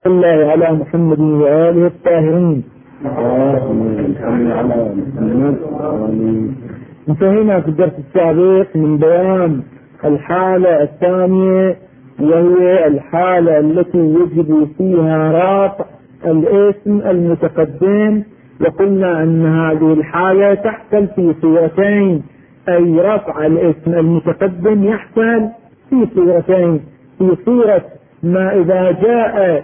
الله على محمد وآله الطاهرين. انتهينا في الدرس السابق من بيان الحالة الثانية، وهي الحالة التي يجب فيها رفع الاسم المتقدم، وقلنا أن هذه الحالة تحصل في صورتين، أي رفع الاسم المتقدم يحصل في صورتين: في صورة ما إذا جاء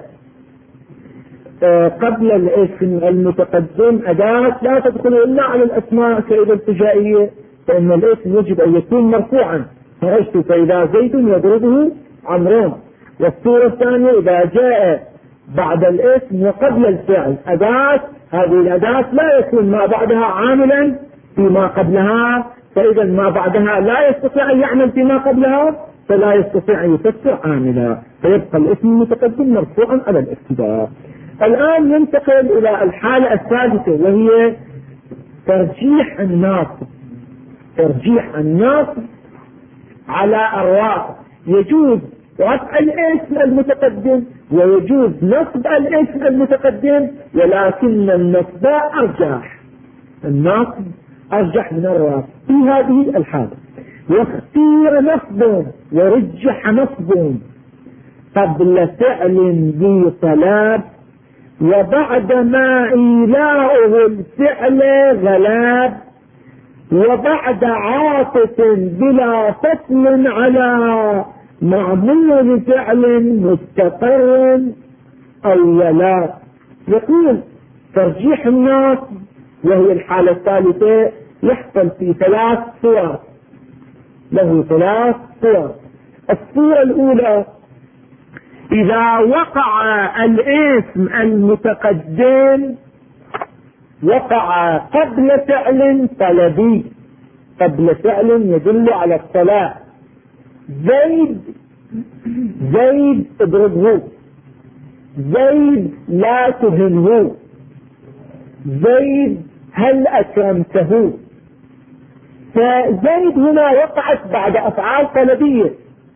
قبل الاسم المتقدم أداة لا تدخل إلا على الأسماء كإذا الفجائية، فإن الاسم يجب أن يكون مرفوعا، خرجت فإذا زيد يضربه عمرو. والصورة الثانية إذا جاء بعد الاسم وقبل الفعل أداة، هذه الأداة لا يكون ما بعدها عاملا فيما قبلها، فإذا ما بعدها لا يستطيع أن يعمل فيما قبلها، فلا يستطيع أن يفسر عاملا، فيبقى الاسم المتقدم مرفوعا على الابتداء. الآن ننتقل إلى الحالة الثالثة، وهي ترجيح الناصب. ترجيح الناصب على الرافع: يجوز رفع الاسم المتقدم ويجوز نصب الاسم المتقدم، ولكن النصب أرجح، الناصب أرجح من الرافع في هذه الحالة. واختير نصب ورجح نصب قبل فعل ذي طلب، وبعد ما إيلاؤه الفعل غلاب، وبعد عاطف بلا فصل على معمول فعل مستقر أولا. يقول ترجيح النصب، وهي الحالة الثالثة، يحصل في ثلاث صور، له ثلاث صور. الصورة الأولى: إذا وقع الاسم المتقدم وقع قبل فعل طلبي، قبل فعل يدل على الطلب. زيد اضربه، زيد لا تهنه، زيد هل أكرمته. فزيد هنا وقعت بعد أفعال طلبية،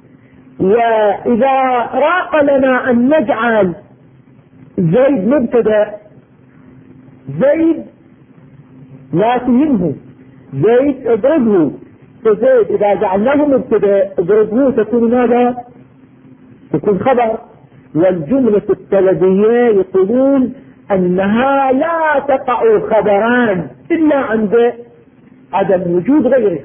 وإذا راق لنا أن نجعل زيد مبتدأ: زيد لا تهنه، زيد اضربه، فزيد إذا جعلناه مبتدأ اضربه تكون ماذا؟ تكون خبر. والجملة الطلبية يقولون أنها لا تقع خبران إلا عند عدم وجود غيرها.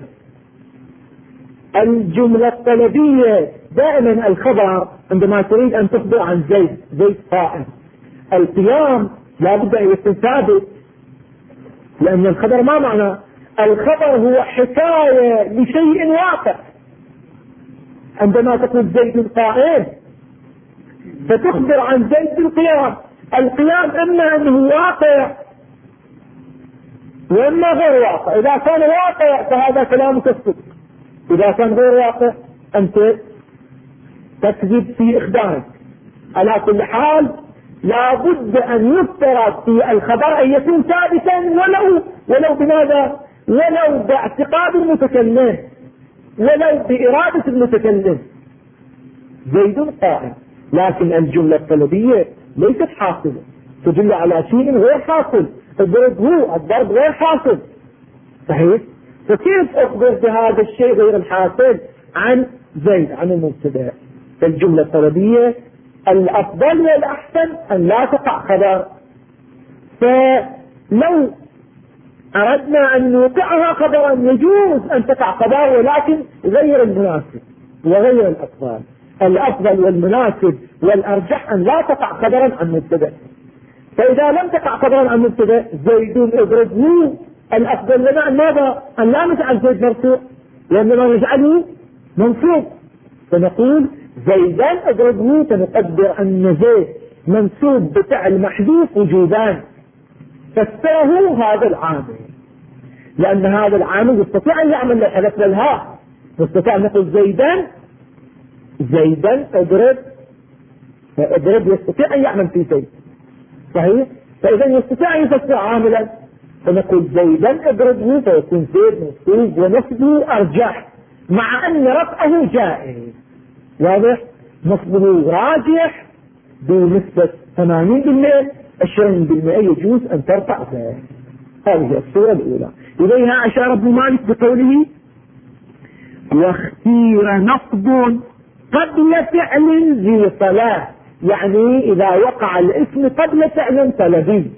الجملة الطلبية دائما الخبر عندما تريد أن تخبر عن زيد، زيد قائم. القيام لا بد أن يكون ثابت، لأن الخبر ما معنى؟ الخبر هو حكاية لشيء واقع. عندما تقول زيد قائم فتخبر عن زيد بالقيام. القيام إما أنه واقع وإما غير واقع. إذا كان واقع فهذا كلامك الصدق، إذا كان غير واقع أنت تكذب في إخبارك. على كل حال لا بد أن يفترض في الخبر أن يكون ثابتا، ولو بماذا؟ ولو باعتقاد المتكلم، ولو بإرادة المتكلم. زيد قائم، لكن الجملة الطلبية ليست حاصلة، تدل على شيء غير حاصل. اضربه، الضرب غير حاصل، صحيح؟ فكيف أخبر بهذا الشيء غير الحاصل عن زيد، عن المبتدأ؟ فالجملة الطلبية الأفضل والأحسن أن لا تقع خبر. فلو أردنا أن نوقعها خبرا يجوز أن تقع خبر، ولكن غير المناسب وغير الأفضل. الأفضل والمناسب والأرجح أن لا تقع خبرا عن مبتدأ. فإذا لم تقع خبرا عن مبتدأ زيد اضربه، الأفضل لنا أن ماذا؟ أن لا نجعل زيد مرفوع، وإنما نجعله منصوب، فنقول زيدا اضربه، فنقدر أن زيد منصوب بفعل محذوف وجوبان، فسره هذا العامل، لأن هذا العامل يستطيع أن يعمل لحذف للهاء، يستطيع أن نقول زيدا اضرب يستطيع أن يعمل في زيد، صحيح؟ فإذا يستطيع أن يفسر عاملا، فنقول زيدا اضربه، فيكون زيد منصوب ونصبه أرجح، مع أن رفعه جائز. واضح؟ نصبه راجح بنسبة 80%، 20% يجوز أن ترفع ذلك. هذه الصورة الأولى. إليها أشار ابن مالك بقوله: واختير نصب قبل فعل ذي صلاة، يعني إذا وقع الاسم قبل فعل طلبي.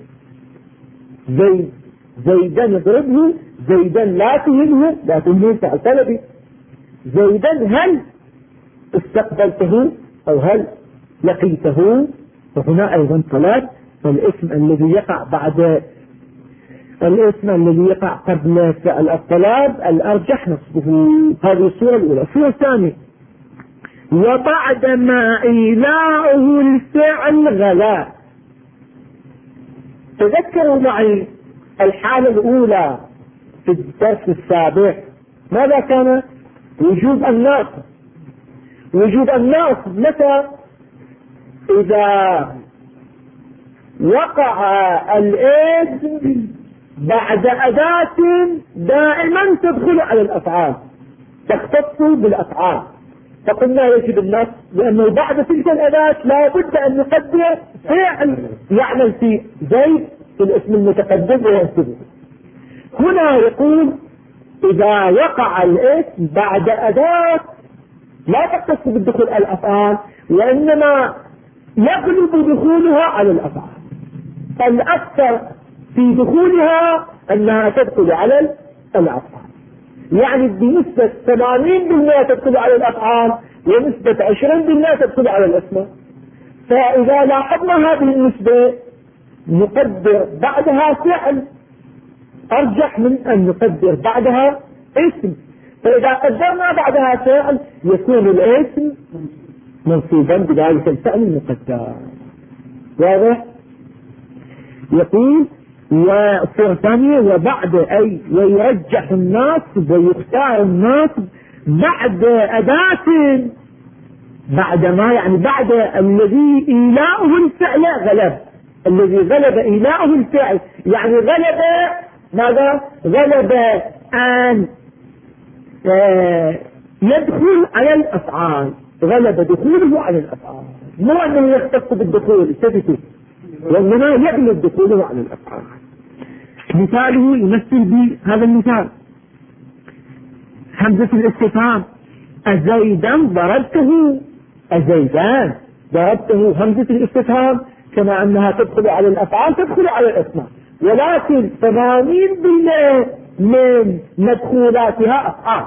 زيدا اضربه، زيدا لا تهنه، لا تهنه فعل طلبي. زيدا هل استقبلته أو هل لقيته، وهنا أيضا طلب. فالاسم الذي يقع قبل فعل الطلب الأرجح نصبه. هذه الصورة الأولى. الصورة الثانية: وبعد ما إيلاؤه الفعل غلا. تذكروا معي الحالة الأولى في الدرس السابق ماذا كان؟ وجوب الناصب. وجوب الناصب متى؟ إذا وقع الاسم بعد أداة دائما تدخل على الأفعال، تختص بالأفعال. فقلنا يجب النصب لأنه بعد تلك الأداة لا بد أن نقدر فعل يعمل في زيد في الاسم المتقدم وينصبه. هنا يقول: إذا وقع الاسم بعد أداة لا تختص بالدخول على الأفعال، وإنما يغلب دخولها على الأفعال. فالأكثر في دخولها أنها تدخل على الأفعال، يعني بنسبة 80% تدخل على الأفعال، ونسبة 20% تدخل على الأسماء. فإذا لاحظنا هذه النسبة نقدر بعدها فعل أرجح من أن نقدر بعدها اسم. فإذا قدرنا بعدها فعل يكون الاسم منصوبا بذلك الفعل المقدر. واضح؟ يقول: والصورة الثانية: وبعد أي ويرجح الناصب ويختار الناصب بعد أداة، بعد ما يعني بعد الذي إيلاؤه الفعل غلب، الذي غلب إيلاؤه الفعل، يعني غلب ماذا؟ غلب أن يدخل على الأفعال، غلب دخوله على الأفعال، مو أنه يختص بالدخول التفتوا، وإنما يغلب دخوله على الأفعال. مثاله يمثل بهذا المثال: همزة الاستفهام: أزيدا ضربته؟ أزيدان ضربته همزة الاستفهام كما أنها تدخل على الأفعال تدخل على الأسماء، ولكن 80% من مدخولاتها أفعال،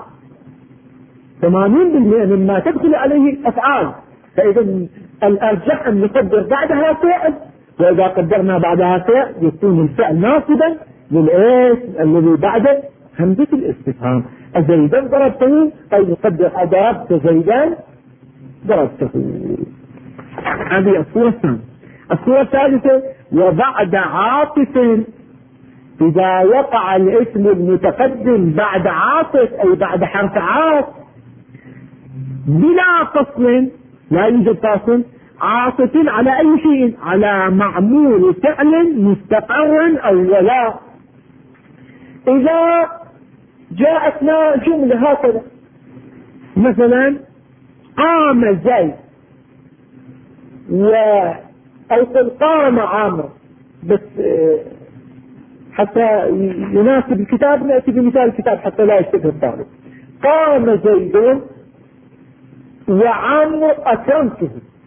80% مما تدخل عليه أفعال. فإذا الأرجح أن نقدر بعدها فعل، وإذا قدرنا بعدها فعل يكون الفعل ناصبا للاسم الذي بعد همزة الاستفهام. أزيدا ضربته، أي نقدر أضربت زيدا ضربته. هذه الصورة الثانية. الصورة الثالثة: وبعد عاطف، إذا وقع الاسم المتقدم بعد عاطف أي بعد حرف عاطف بلا فصل، لا يوجد فاصل، عاطف على أي شيء، على معمول فعل مستقر أو ولا. إذا جاءتنا جملة هكذا مثلا: قام زيد، أو قام عامر، بس حتى يناسب الكتاب نأتي بمثال الكتاب حتى لا يشتبه الطالب. قام زيد وعامر أكرمته.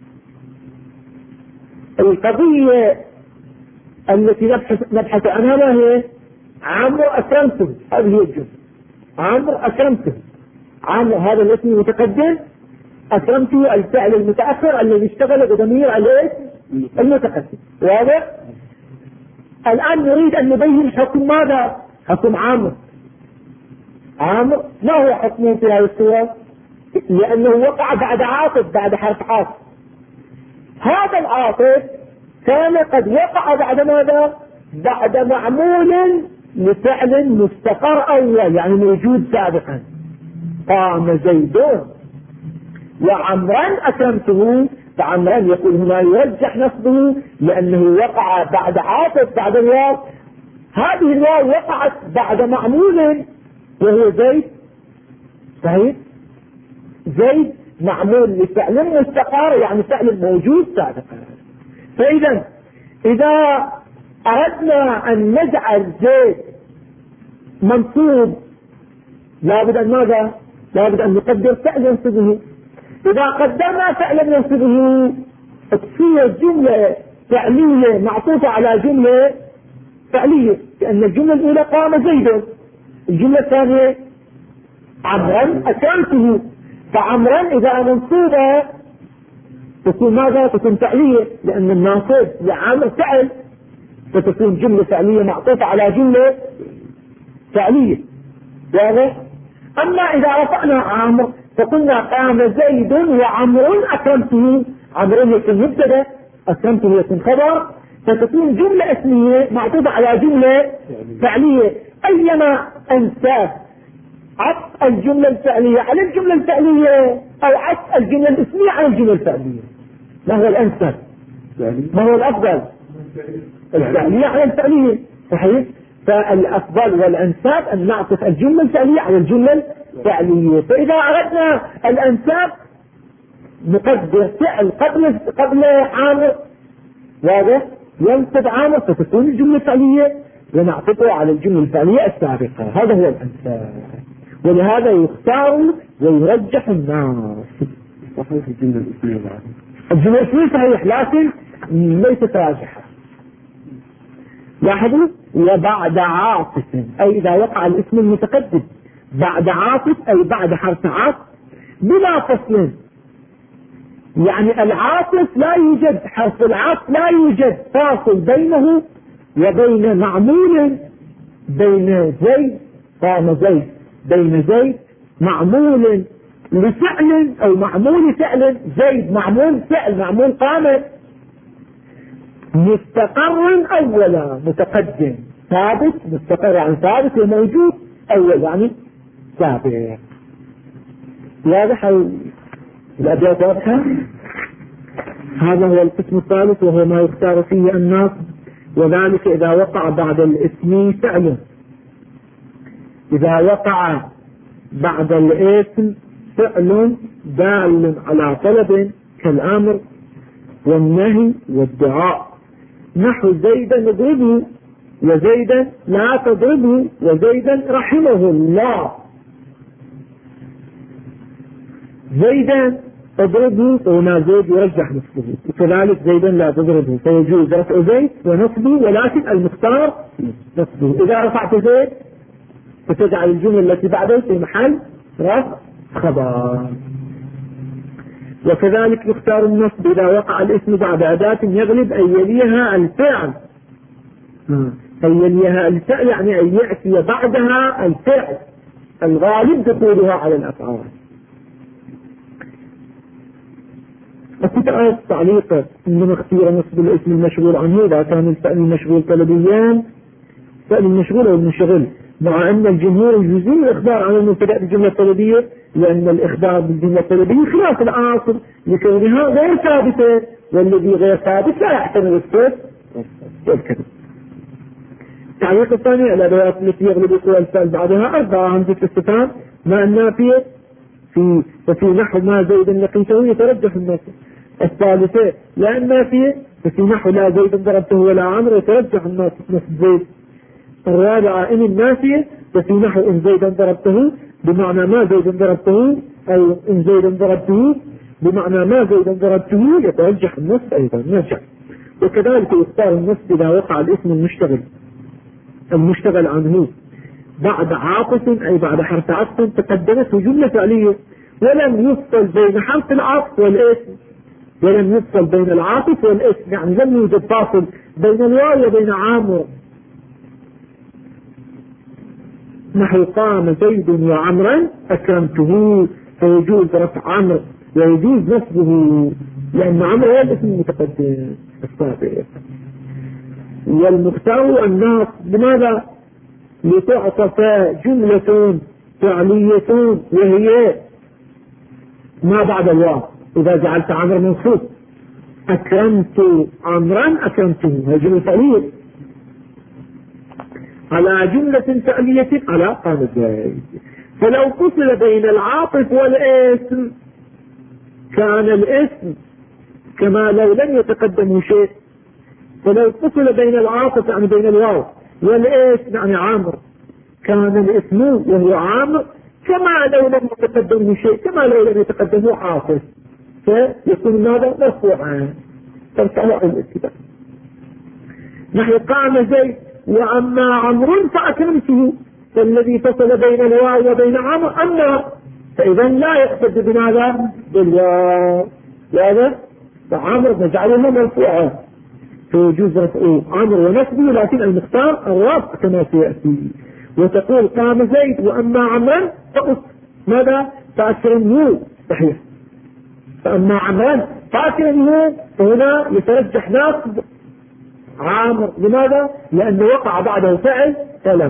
القضية التي نبحث عنها ما هي؟ عامر أكرمته، هذه هي الجملة. عامر أكرمته، عامر هذا الاسم المتقدم، أكرمته الفعل المتأخر الذي اشتغل بضمير عليه المتقدم. واضح؟ الآن نريد أن نبين حكم ماذا؟ حكم عامر. عامر ما هو حكمه في هذه الصورة؟ لأنه وقع بعد عاطف، بعد حرف عاطف. هذا العاطف كان قد وقع بعد ماذا؟ بعد معمول لفعل مستقر أول، يعني موجود سابقا. قام زيد وعمرا أكرمته، فعمرا يقول هنا يرجح نصبه لأنه وقع بعد عاطف بعد الواو. هذه الواو وقعت بعد معمول وهو زيد. صحيح؟ زيد معمول لفعل مستقر، يعني فعل موجود سابقا. فإذا إذا أردنا أن نجعل زيد منصوب لابد أن ماذا؟ لابد أن نقدر فعل ينصبه. إذا قدرنا فعل ينصبه تصير جملة فعلية معطوفة على جملة فعلية، لأن الجملة الأولى قام زيد، الجملة الثانية عمرا أكرمته، فعمرا إذا منصوبة تكون ماذا؟ تكون فعلية، لأن الناصب لعامل فعل، فتكون جملة فعلية معطوفة على جملة فعلية. واضح؟ أما إذا رفعنا عامر فقلنا قام زيد وعمر أكرمته، عمر يكون مبتدا، أكرمته يكون خبر، فتكون جملة اسمية معطوفة على جملة فعلية. أيما أنساب عطف الجملة الفعلية على الجملة الفعلية أو عطف الجملة الاسمية على الجملة الفعلية، ما هو الأنسب؟ ما هو الأفضل؟ الفعلية على الفعلية، صحيح؟ فالأفضل والأنساب أن نعطف الجملة الفعلية على الجملة الفعلية. فإذا أردنا الأنساب نقدر فعل قبل عامر، واضح؟ ينصب عامر فتكون الجملة الفعلية ونعطفه على الجملة الفعلية السابقة، هذا هو الأنساب. ولهذا يختار ويرجح الناس. صحيح الجملة الاسمية بعد. الجملة الاسمية صحيح لكن ليست راجحة. لاحظوا، وبعد عاطف، أي إذا وقع الاسم المتقدم بعد عاطف أي بعد حرف عاطف بلا فصل، يعني العاطف لا يوجد، حرف العاطف لا يوجد فاصل بينه وبين معمول، بين زيد قام زيد، بين زيد معمول لفعل أو معمول فعل، زيد معمول فعل معمول قام، مستقر أولا متقدم، ثابت مستقر يعني ثابت وموجود أول يعني سابق. واضح الأبيات واضحة؟ هذا هو القسم الثالث وهو ما يختار فيه الناس، وذلك إذا وقع بعد الاسم فعل. إذا وقع بعد الاسم فعل دال على طلب كالأمر والنهي والدعاء، نحو زيدا اضربه وزيدا لا تضربه وزيدا رحمه الله. زيدا اضربه وما زيد يرجح نصبه، وكذلك زيدا لا تضربه فيجوز رفع زيد ونصبه، ولكن المختار نصبه. إذا رفعت زيد فتجعل الجملة التي بعده في محل رفع خبر. وكذلك يختار النصب إذا وقع الاسم بعد أداة يغلب أن يليها الفعل، أن يليها الفعل يعني أن يأتي بعدها الفعل الغالب دخولها على الأفعال. أكيد آية تعليق إنما اختير نصب الاسم المشغول عنه إذا كان الفعل المشغول طلبيان، فعل المشغول أو المنشغل، مع أن الجمهور يجوزون الإخبار عن المبتدأ بالجملة الطلبية، لأن الإخبار بالجملة الطلبية خلاف العاصر لكونها غير ثابتة، والذي غير ثابت لا يحتمل الصوت والكذب. التعليق الثاني الأدوات التي يغلب قوى الفعل بعدها 4 همزة استفهام مع النافية ففي نحو ما زيدا لقيته يترجح النصب. الثالثة لا النافية ففي نحو لا زيدا ضربته ولا عمرو يترجح النصب نصب زيد. الرابعة إن النافية ففي نحو إن زيدا ضربته بمعنى ما زيدا ضربته، أو إن زيدا ضربته بمعنى ما زيدا ضربته يترجح النصب أيضا نرجع. وكذلك يختار النصب إذا وقع الاسم المشتغل عنه بعد عاطف أي بعد حرف عطف تقدمته جملة فعلية ولم يفصل بين حرف العطف والاسم، ولم يفصل بين العاطف والاسم، يعني لم يوجد فاصل بين الواو وبين عامر. نحو قام زيد وعمرا أكرمته فيجوز رفع عمرو ويجوز نصبه، لأن عمرو هو الاسم المتقدم السابق. والمختار الناس لماذا؟ لتعطف جملة فعلية وهي ما بعد الواو. إذا جعلت عمرو منصوب أكرمت عمرا أكرمته، هذه جملة فعلية على جملة فعلية على قام زيد. فلو فصل بين العاطف والاسم كان الاسم كما لو لم يتقدمه شيء ولو اتصل بين العاطف يعني بين الواو والاسم يعني عامر كان الاسم وهو عامر كما لو لم يتقدمه شيء، كما لو لم يتقدمه عاطف، فيكون هذا مرفوعا ترفعه عن الاتباع. نحن قام زيد وأما عمرو فأكرمته، فالذي فصل بين الواو وبين عمرو أما، فإذا لا يقصد بماذا؟ بالواو. هذا فعمرو نجعله مرفوعا فيجوز رفعه عمرو ونسبه، لكن المختار الرفع كما سيأتي. وتقول قام زيد وأما عمرا فقط ماذا؟ فأكرمه، صحيح. فأما عمرا فأكرمه، فهنا يترجح نصب عامر. لماذا؟ لأنه وقع بعده فعل طلب،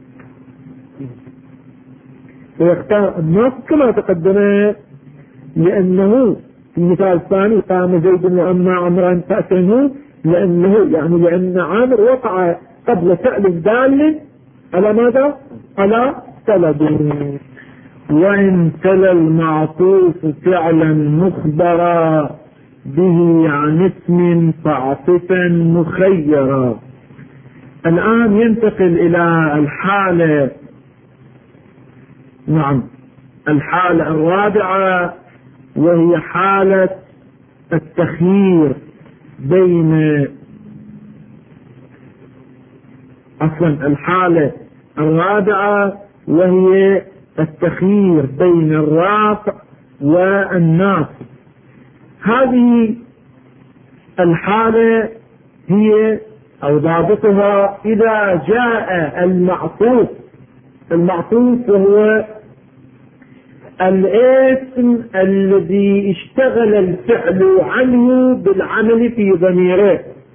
ويختار النص كما تقدم، لأنه في المثال الثاني قام زيد وأما عمرا فأكرمه، لأن عامر وقع قبل فعل دال على ماذا؟ على طلب. وإن تلا المعطوف فعلا مخبرا به عن اسم فعطفا مخيرا. الآن ينتقل إلى الحالة الرابعة، وهي حالة التخيير بين الحالة الرابعة وهي التخيير بين الرافع والناصب. هذه الحالة هي أو ضابطها إذا جاء المعطوف وهو الاسم الذي اشتغل الفعل عنه بالعمل في ضميره.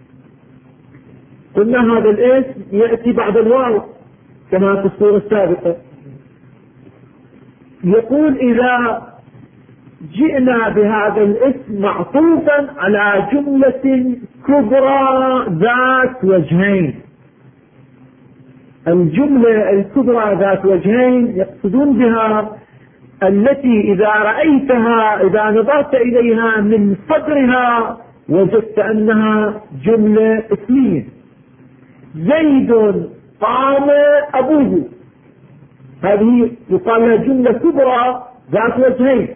قلنا هذا الاسم يأتي بعد الواو كما في الصورة السابقة. يقول إذا جئنا بهذا الاسم معطوفا على جملة كبرى ذات وجهين. الجملة الكبرى ذات وجهين يقصدون بها التي إذا نظرت إليها من صدرها وجدت أنها جملة اسمية. زيد قام أبوه، هذه يقال لها جملة كبرى ذات وجهين.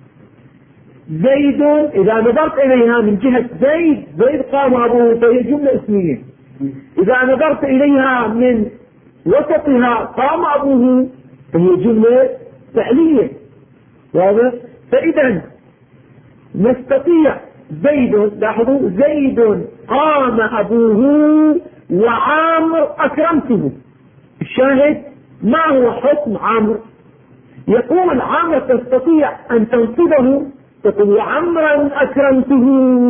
زيد إذا نظرت إليها من جهة زيد قام أبوه فهي جملة اسمية. إذا نظرت إليها من وسطها قام أبوه فهي جملة فعلية. واضح؟ فإذا نستطيع لاحظوا زيد قام أبوه وعامر أكرمته. الشاهد ما هو حكم عامر؟ يقول عامر تستطيع أن تنصبه تقول وعمرا أكرمته،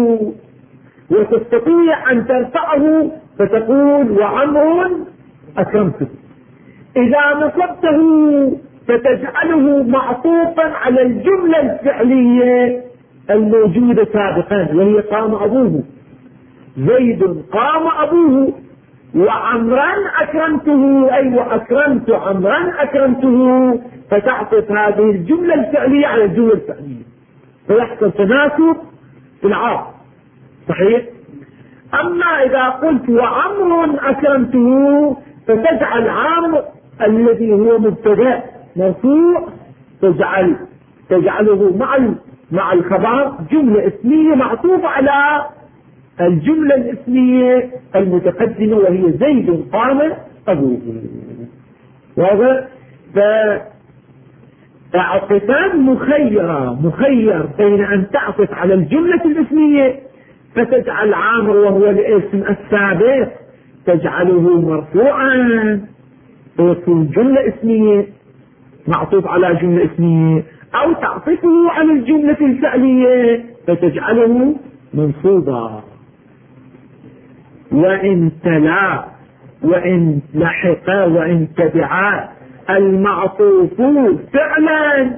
وتستطيع أن ترفعه فتقول وعمر أكرمته. إذا نصبته فتجعله معطوفا على الجملة الفعلية الموجودة سابقا وهي قام أبوه. زيد قام أبوه وعمرا أكرمته، أي وأكرمت عمرا أكرمته، فتعطف هذه الجملة الفعلية على الجملة الفعلية فيحصل تناسب في العاطف. صحيح؟ أما إذا قلت وعمر أكرمته فتجعل عمر الذي هو مبتدأ مرفوع تجعله مع الخبر جملة اسمية معطوفة على الجملة الاسمية المتقدمة وهي زيد قام أبوه. وهذا فاعطفان مخير بين أن تعطف على الجملة الاسمية فتجعل عامر وهو الاسم السابق تجعله مرفوعا ويكون جملة اسمية معطوف على جملة اسمية، أو تعطفه على الجملة الفعلية فتجعله منصوبا. وإن تلا وإن لحق وإن تبع المعطوف فعلا،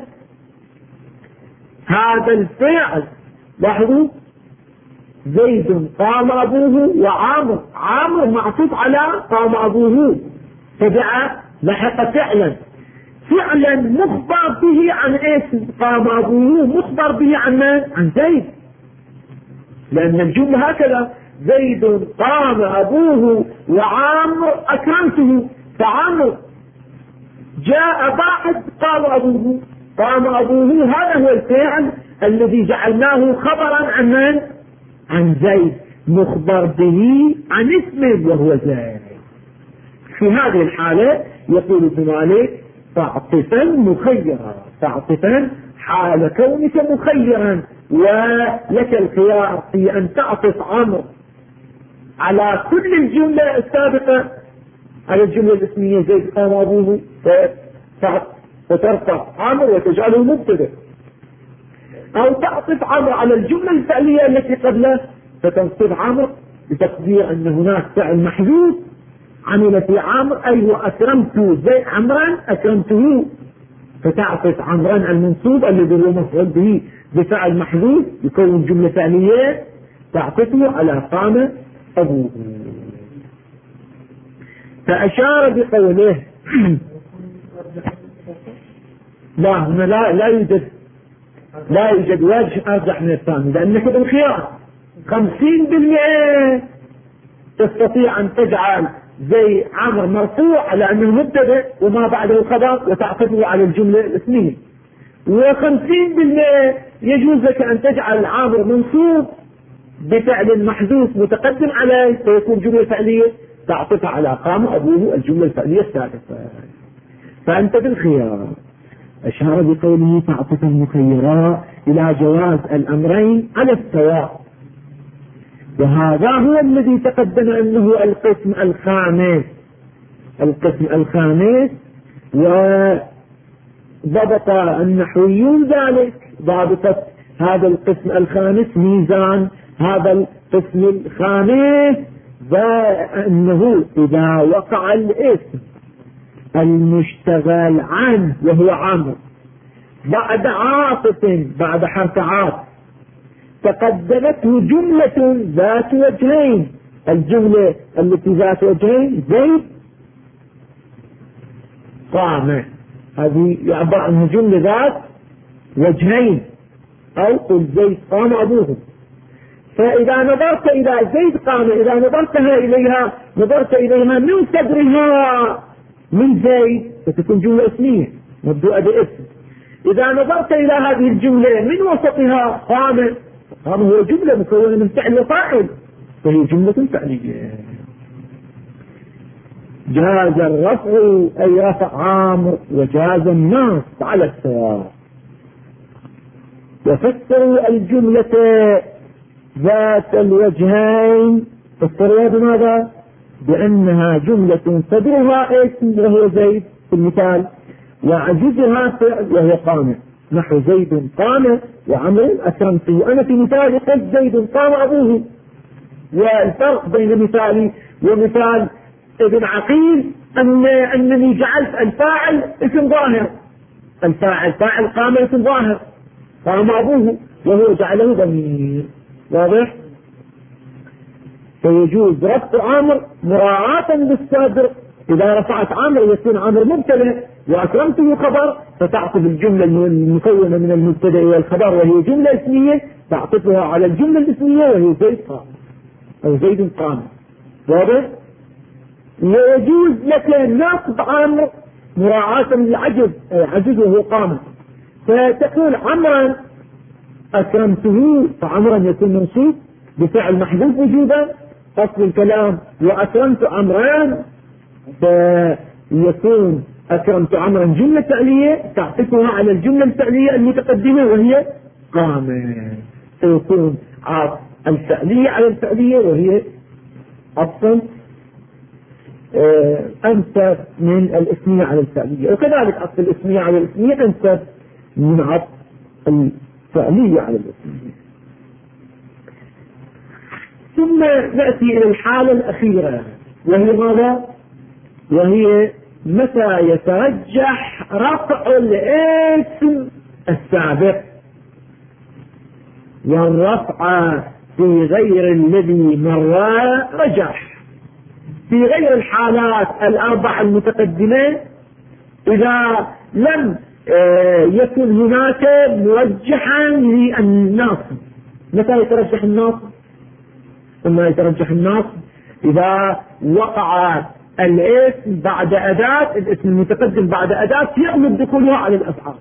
هذا الفعل لاحظوا زيد قام أبوه وعامر معطوف على قام أبوه، تبع لحق فعلا مخبر به عن اسم قام أبوه، مخبر به عن من؟ عن زيد، لأن الجملة هكذا زيد قام أبوه وعامر أكرمته، فعامر جاء بعد قام أبوه، قام أبوه، هذا هو الفعل الذي جعلناه خبرا عن من؟ عن زيد، مخبر به عن اسمه وهو زيد. في هذه الحالة يقول ابن مالك تعطفا مخيرا، تعطفا حال كونك مخيرا، ولك الخيار في أن تعطف عمرو على كل الجملة السابقة، على الجملة الاسمية زيد قام أبوه، فترفع عمرو وتجعله مبتدأ، أو تعطف عمرو على الجملة الفعلية التي قبله فتنصب عمرو بتقدير أن هناك فعل محذوف عمل في عمرو، أي وأكرمت زيد عمرا أكرمته، فتعطف عمرا المنصوب الذي هو مفعول به بفعل محذوف يكون جملة فعلية تعطفه على قام أبوه. فأشار بقوله لا هنا لا يوجد وجه أرجح من الثاني، لأنك بالخيار 50% تستطيع أن تجعل زي عمرو مرفوع على أنه مبتدأ وما بعده خبر وتعطفه على الجملة الاسمية، و50% يجوز لك أن تجعل عمرو منصوب بفعل محذوف متقدم عليه فيكون جملة فعلية تعطفها على قام أبوه الجملة الفعلية السابقة، فأنت بالخيار. أشار بقوله تعطفا مخيرا إلى جواز الأمرين على السواء، وهذا هو الذي تقدم أنه القسم الخامس، القسم الخامس، وضبط النحويون ذلك، ضابطة هذا القسم الخامس ميزان هذا القسم الخامس، وأنه إذا وقع الاسم المشتغل عنه وهو عمرو بعد عاطف بعد حرف عاطف تقدمته جملة ذات وجهين، الجملة التي ذات وجهين زيد قام، هذه يعبر عنها جملة ذات وجهين، أو قل زيد قام أبوه. فإذا نظرت إلى زيد قام، إذا نظرت إليها من صدرها من زيد فتكون جملة اسمية مبدوءة باسم، إذا نظرت إلى هذه الجملة من وسطها قام، هذا هو جملة مكونة من فعل وفاعل فهي جملة فعلية. جاز الرفع أي رفع عامر، وجاز النصب على السواء. وفسروا الجملة ذات الوجهين، فسروا بماذا؟ بأنها جملة صدرها اسم وهو زيد في المثال، وعجزها فعل وهو قام، نحو زيد قام وعمر أكرمته. أنا في مثالي قلت زيد قام أبوه، والفرق بين مثالي ومثال ابن عقيل أنني جعلت الفاعل اسم ظاهر، الفاعل فاعل قام اسم ظاهر، قام أبوه وهو جعله ضمير، واضح؟ فيجوز رفع عامر مراعاة للصدر، إذا رفعت عامر يكون عامر مبتدأ وأكرمته خبر، فتعطف الجملة المكونة من المبتدأ والخبر وهي جملة اسمية تعطفها على الجملة الاسمية وهي زيد قام أو زيد قام، واضح؟ ويجوز لك نصب عامر مراعاة للعجز، أي عجز وهو قام، فتقول عمرا أكرمته، فعمرا يكون منصوب بفعل محذوف وجوبا أصل الكلام، وأكرمت عمران فيكون أكرمت عمرا جملة فعلية تعطفها على الجملة الفعلية المتقدمة وهي قام، فيكون عاطف الفعلية على الفعلية وهي أصلا أنسب من الاسمية على الفعلية، وكذلك أصل الاسمية على الاسمية أنسب من عطف الفعلية على الاسمية. ثم نأتي إلى الحالة الأخيرة وهي ماذا؟ وهي متى يترجح رفع الاسم السابق، والرفع في غير الذي مر رجح. في غير الحالات الأربع المتقدمة إذا لم يكن هناك مرجحا للناصب. متى يترجح الناصب؟ ثم يترجح النصب إذا وقع الاسم بعد أداة، الاسم المتقدم بعد أداة يغلب دخولها على الأفعال.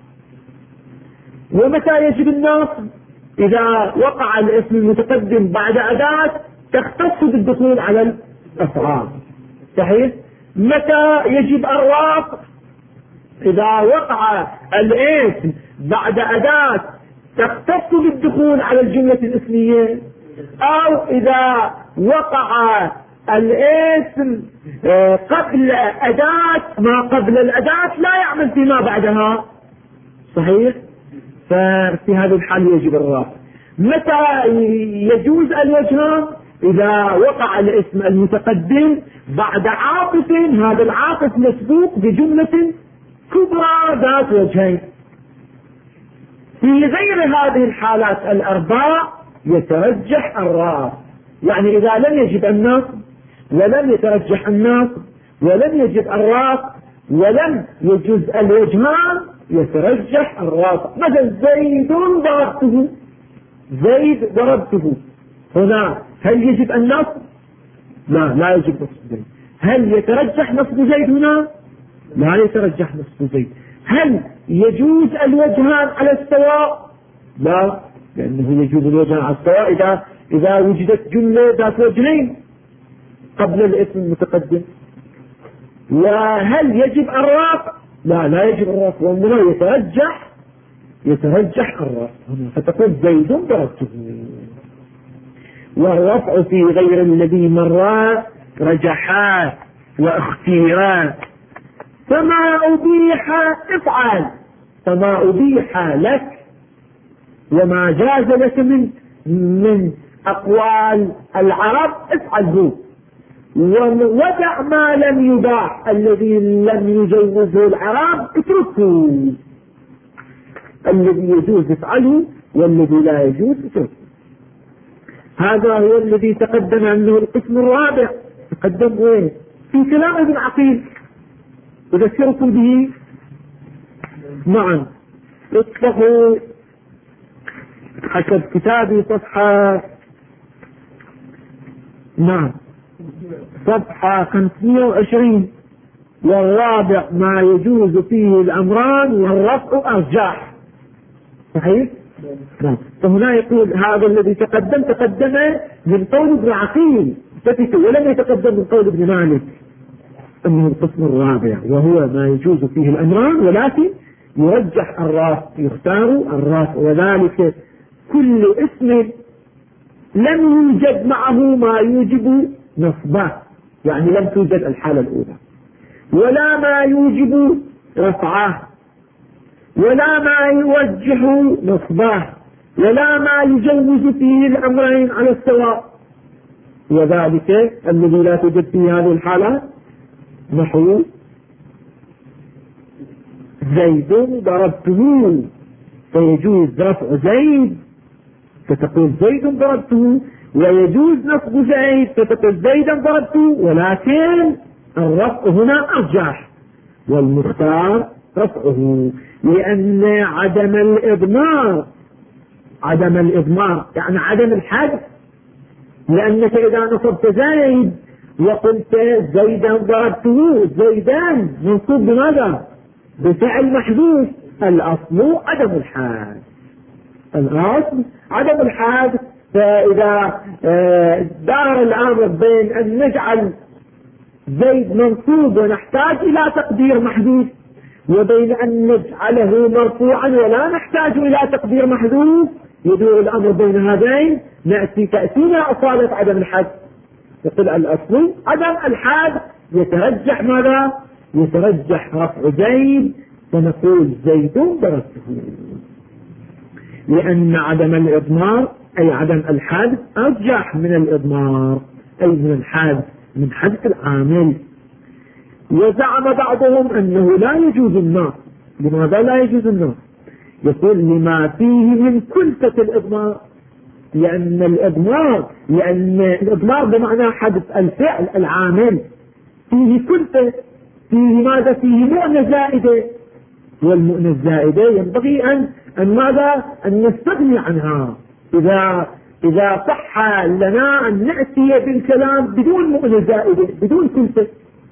ومتى يجب النصب؟ إذا وقع الاسم المتقدم بعد أداة تختص بالدخول على الأفعال. صحيح؟ متى يجب الرفع؟ إذا وقع الاسم بعد أداة تختص بالدخول على الجملة الاسمية، أو إذا وقع الاسم قبل أداة ما قبل الأداة لا يعمل فيما بعدها. صحيح؟ ففي هذه الحال يجب الرفع. متى يجوز الوجهان؟ إذا وقع الاسم المتقدم بعد عاطف، هذا العاطف مسبوق بجملة كبرى ذات وجهين. في غير هذه الحالات الأربع يترجح الرفع. يعني إذا لم يجب النصب ولم يترجح النصب ولم يجب الرفع ولم يجوز الوجهان يترجح الرفع. مثلا زيد ضربته، زيد ضربته، هنا هل يجب النصب؟ لا يجب نصب زيد. هل يترجح نصب زيد هنا؟ لا يترجح نصب زيد. هل يجوز الوجهان على السواء؟ لا، لأنه يجوز الوجهان على السواء إذا وجدت جملة ذات وجهين قبل الاسم المتقدم. وهل يجب الرفع؟ لا يجب الرفع، وإنما يترجح الرفع. فتقول زيد ضربته. والرفع في غير الذي مر رجحا واختيرا. فما أبيح افعل، فما أبيح لك وما جاز لك من أقوال العرب افعله، ودع ما لم يباح الذي لم يجوزه العرب اتركه. الذي يجوز افعله والذي لا يجوز اتركه. هذا هو الذي تقدم عنه القسم الرابع. تقدم وين؟ في كلام ابن عقيل أذكركم به. نعم، افتحوا حسب كتابي صفحة، نعم صفحة 520. والرابع ما يجوز فيه الأمران والرفع أرجاح. صحيح؟ نعم. فهنا يقول هذا الذي تقدم من قول ابن عقيل ولم يتقدم من قول ابن مالك، أنه القسم الرابع وهو ما يجوز فيه الأمران ولكن يرجح الرافع، يختار الرافع. وذلك كل اسم لم يوجد معه ما يوجب نصبه، يعني لم توجد الحالة الأولى، ولا ما يوجب رفعه، ولا ما يوجه نصبه، ولا ما يجوز فيه الأمرين على السواء. وذلك الذي لا توجد فيه هذه الحالة نحو زيد ضربته، فيجوز رفع زيد فتقول زيد ضربته، ويجوز نصب زيد فتقول زيدا ضربته، ولكن الرفع هنا أرجح والمختار رفعه، لأن عدم الإضمار يعني عدم الحذف. لأنك إذا نصبت زيد وقلت زيدا ضربته، زيدان منصوب بماذا؟ بفعل محذوف. الأصل عدم الحذف، الأصل عدم الحذف. فإذا دار الأمر بين أن نجعل زيد منصوب ونحتاج إلى تقدير محذوف، وبين أن نجعله مرفوعا ولا نحتاج إلى تقدير محذوف، يدور الأمر بين هذين. تأتينا أصالة عدم الحذف، يقول الأصل عدم الحذف، يترجح ماذا؟ يترجح رفع زيد، فنقول زيد ضربته، لأن عدم الإضمار أي عدم الحذف أرجح من الإضمار أي من الحذف، من حذف العامل. وزعم بعضهم أنه لا يجوز النصب. لماذا لا يجوز النصب؟ يقول لما فيه من كلفة الإضمار، لأن الإضمار بمعنى حذف الفعل العامل فيه كلفة، فيه ماذا؟ فيه مؤنة زائدة، والمؤنة الزائدة ينبغي أن ماذا؟ أن نستغني عنها. إذا إذا صح لنا أن نأتي بالكلام بدون مؤنة زائدة بدون كلفة،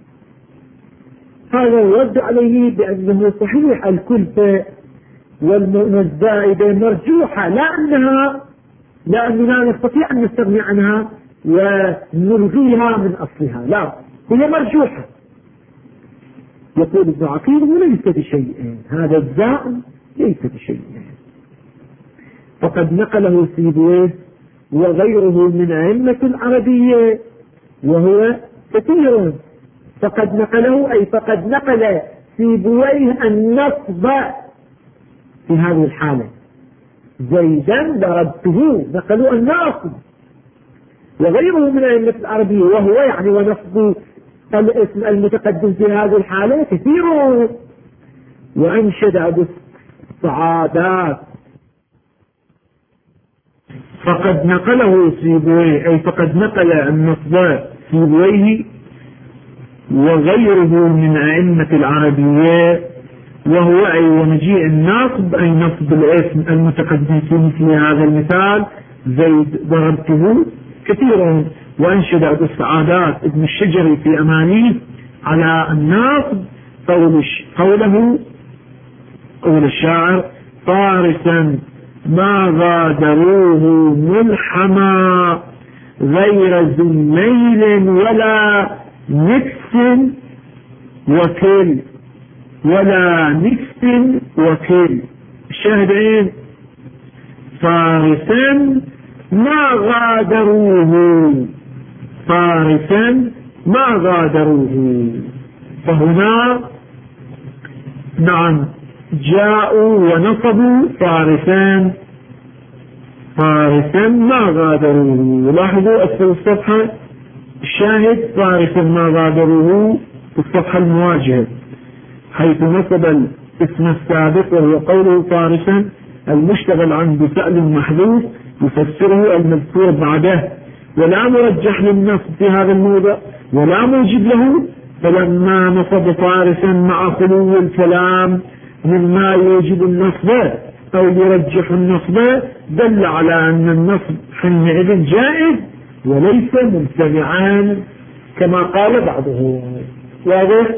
هذا يرد عليه بأنه صحيح الكلفة والمؤنة الزائدة مرجوحة، لأننا نستطيع أن نستغني عنها ونلغيها من أصلها، لا، هي مرجوحة. يقول ابن عقيل وليس بشيء، هذا الزائد ليس بشيء، فقد نقله سيبويه وغيره من أئمة العربية وهو كثير، فقد نقله أي فقد نقل سيبويه النصب في هذه الحالة، زيدا ضربته، نقلوا الناصب، وغيره من أئمة العربية وهو يعني ونصب الاسم المتقدم في هذه الحالة كثير. وأنشد أبو السعادات فقد نقله سيبويه أي فقد نقل النصب سيبويه وغيره من أئمة العربية وهو أي ومجيء النصب أي نصب الاسم المتقدم في مثل هذا المثال زيد ضربته كثيرا. وأنشد أبو السعادات ابن الشجري في أمانيه على النصب قوله قول الشاعر فارسا ما غادروه ملحما غير ذي ميل ولا نفس وكل ولا نفس وكل. الشاهدين فارسا ما غادروه، فارسا ما غادروه، فهنا نعم جاءوا ونصبوا فارسا فارسا ما غادروه. لاحظوا أسفل الصفحة الشاهد فارسا ما غادروه في الصفحة المواجهة حيث نصب الاسم السابق وهو قوله فارسا المشتغل عنه بفعل محذوف يفسره المذكور بعده، ولا مرجح للنصب في هذا الموضع ولا موجب له، فلما نصب فارسا مع خلو الكلام مما يوجب النصب أو يرجح النصب دل على أن النصب حينئذ جائز وليس ممتنعا كما قال بعضهم. واضح؟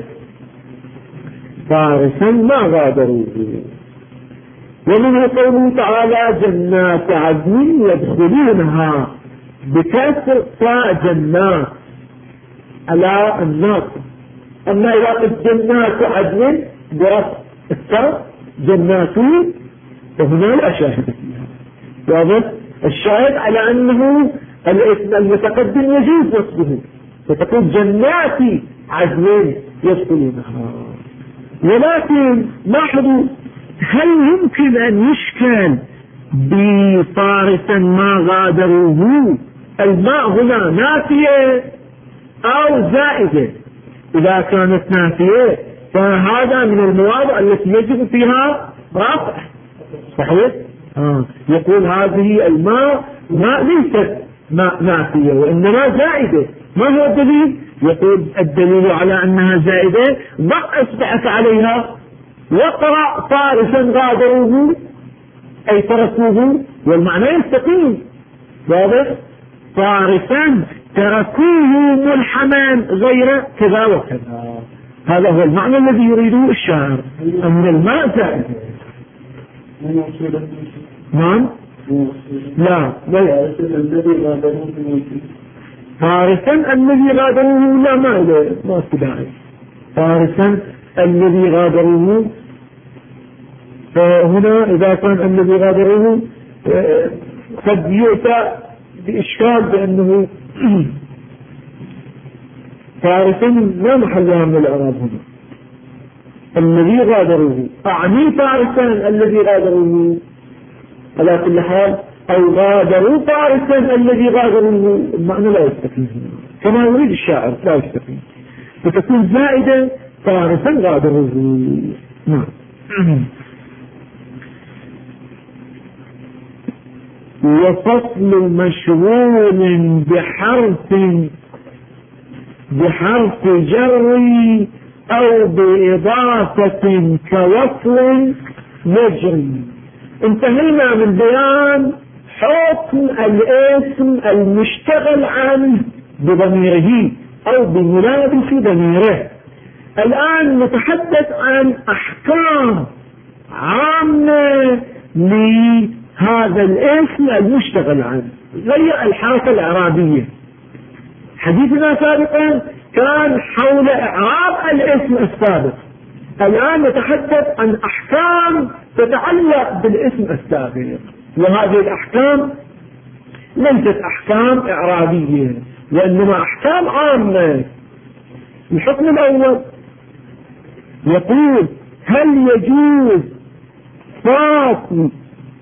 فارسا ما غادروه. ومنه قوله تعالى جنات عدن يدخلونها بكسر جنات على الناصب. أما إذا قلت جنات عدن برفع السر جناتون فهنا لا شاهد فيها. واضح؟ الشاهد على أنه الاسم المتقدم يجوز نصبه، فتقول جنات عدن يدخلونها. ولكن لاحظوا هل يمكن أن يشكل بفارسا ما غادروه الماء هنا نافية أو زائدة؟ إذا كانت نافية فهذا من المواضع التي يجب فيها رفع، صحيح؟ يقول هذه الماء ليست ماء نافية وإنما زائدة. ما هو الدليل؟ يقول الدليل على أنها زائدة ضع اصبعك عليها وقرأ فارسا غادروه أي تركوه والمعنى يستقيم. واضح؟ فارسا تركوه ملحما غير كذا وكذا، هذا هو المعنى الذي يريده الشاعر أن الماء زائد. نعم لا فارسا الذي غادروه لا ما استدعي فارسا الذي غادروه، فهنا إذا كان الذي غادروه قد يؤتى بإشكال بأنه فارسا لا محل لها من الإعراب هنا. الذي غادروه أعني فارسا الذي غادروه على كل حال أو غادروا فارسا الذي غادروه، المعنى لا يستقيم كما يريد الشاعر، لا يستقيم، فتكون زائدة فارسا غادروه. نعم. وفصل مشغول بحرف جر أو بإضافة كوصل يجري. انتهينا من بيان حكم الاسم المشتغل عنه بضميره أو بملابس ضميره. الآن نتحدث عن أحكام عامة لهذا الاسم المشتغل عنه غير الحركة الإعرابية. حديثنا سابقا كان حول إعراب الاسم السابق، الآن نتحدث عن أحكام تتعلق بالاسم السابق، وهذه الأحكام ليست أحكام إعرابية وإنما أحكام عامة. الحكم الأول يقول: هل يجوز فصل